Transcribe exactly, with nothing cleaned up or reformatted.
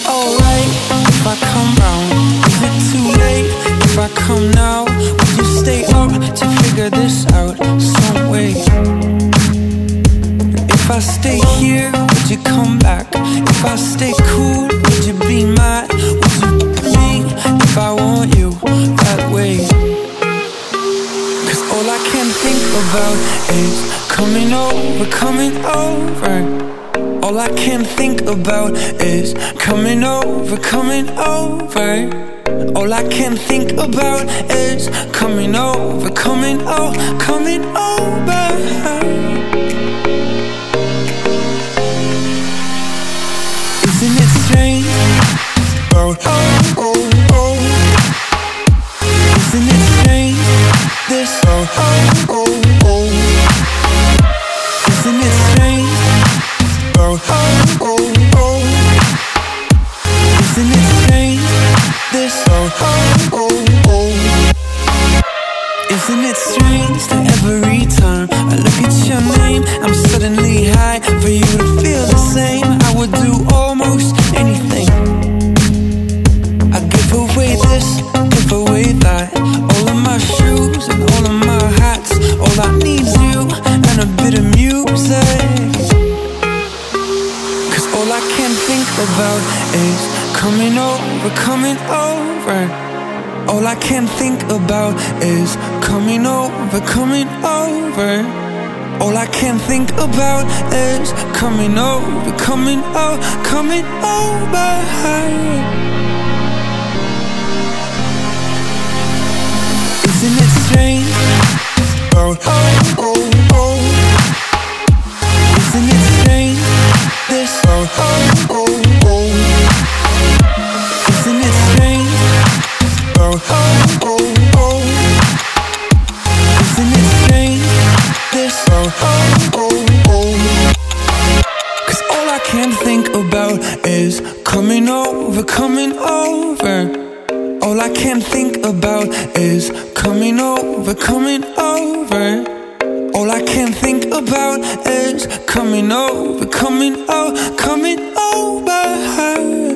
alright if I come round? Is it too late if I come now? Would you stay up to figure this out some way? If I stay here, would you come back? If I stay cool, would you be mad? Would you be if I want you that way? Cause all I can think about is coming over, coming over. All I can think about is coming over, coming over. All I can think about is coming over, coming over, coming over. Isn't it strange? Oh, oh, oh, oh. Isn't it strange? This, oh, oh, oh, oh. Isn't it strange? Oh, oh, oh, oh. Isn't it strange? This, oh, oh, oh, oh. Isn't it strange that every time I look at your name, I'm suddenly high? For you to feel the same, I would do almost anything. I'd give away this, give away that. All of my shoes and all of my hats. All I need's you and a bit of music. Cause all I can think about is coming over, coming over. All I can think about is coming over, coming over. All I can think about is coming over, coming over, coming over. Isn't it strange? Oh, oh, oh, oh. Isn't it strange? This, oh, oh, oh, oh. Isn't it strange? Oh, oh, oh, oh. Isn't it strange? This, oh, oh, oh, oh. Cause all I can think about is coming over, coming over. All I can think about is coming over, coming over. All I can think about is coming over, coming over, coming over.